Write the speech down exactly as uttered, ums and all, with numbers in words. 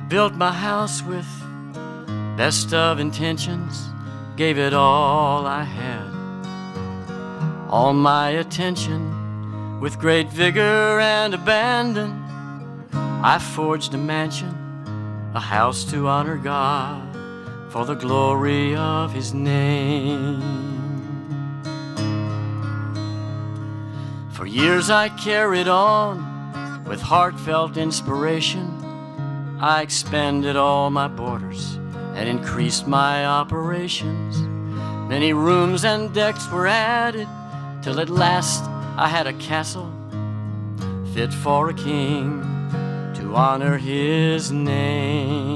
built my house with best of intentions, gave it all I had, all my attention, with great vigor and abandon. I forged a mansion, a house to honor God, for the glory of His name. For years I carried on with heartfelt inspiration. I expanded all my borders and increased my operations. Many rooms and decks were added, till at last I had a castle fit for a king, to honor His name.